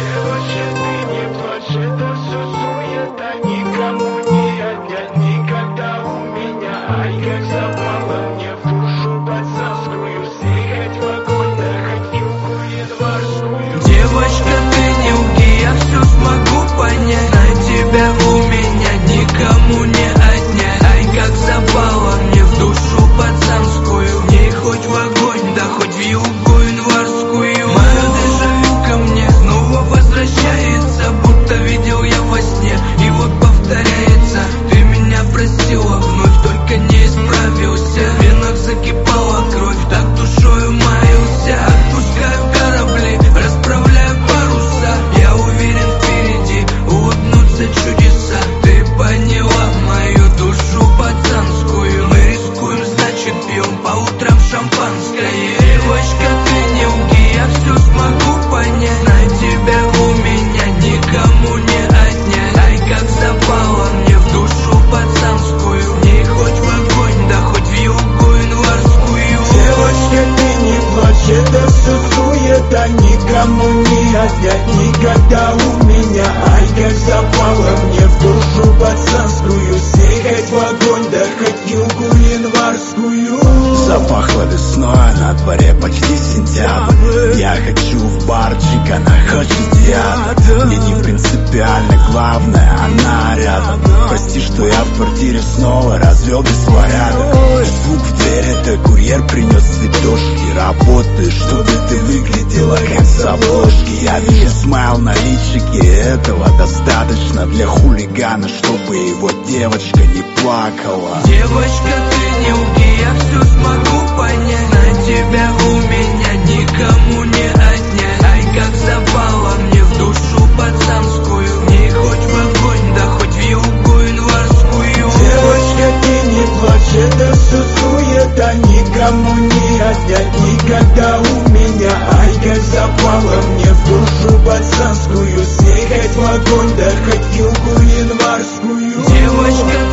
Девочка, ты не плачь, это все суета, никому не отнять никогда у меня. Ай, как запала мне в душу пацанскую, съехать в огонь, да хоть в юбку январскую. Девочка, ты не лги, я все смогу понять, на тебя у меня никому не отнять. Ай, как запала мне в душу пацанскую, в ней хоть в огонь, да хоть в юбку январскую. Мое дежавю ко мне снова возвращается, будто видел я во сне, и вот повторяется. Ты меня просила вновь, только не исправился. В венах закипала кровь, так душою маялся. Отпускаю корабли, расправляю паруса, я уверен, впереди улыбнутся чудеса. Ты поняла мою душу пацанскую, мы рискуем, значит пьем по утрам шампанское. Девочка, ты не лги, я все смогу понять, на тебя у меня никому не отнять. Ай, как запала мне в душу пацанскую, в ней хоть в огонь, да хоть в юбку январскую. Девочка, ты не плачь, это все суета, никому не отнять никогда у меня. Ай, как запала мне в душу пацанскую, съехать в огонь, да хоть в юбку январскую. Запахло весной, на дворе почти сентябрь. Я хочу в барчик, она хочет театр. Мне не принципиально, главное, она рядом. Прости, что я в квартире снова развел беспорядок. Звук в дверь, это курьер принес цветочки. Работаешь, чтобы ты выглядела как с обложки. Я вижу смайл на личике, этого достаточно для хулигана, чтобы его девочка не плакала. Девочка, ты не лги, я все смогу понять, на тебя у меня никому не отнять. Ай, как запала мне в душу пацанскую, в ней хоть в огонь, да хоть в юбку январскую. Девочка, ты не плачь, это все суета, никому не отнять никогда у меня. Ай, как запала мне в душу пацанскую, съехать в огонь, да хоть в юбку январскую. Девочка,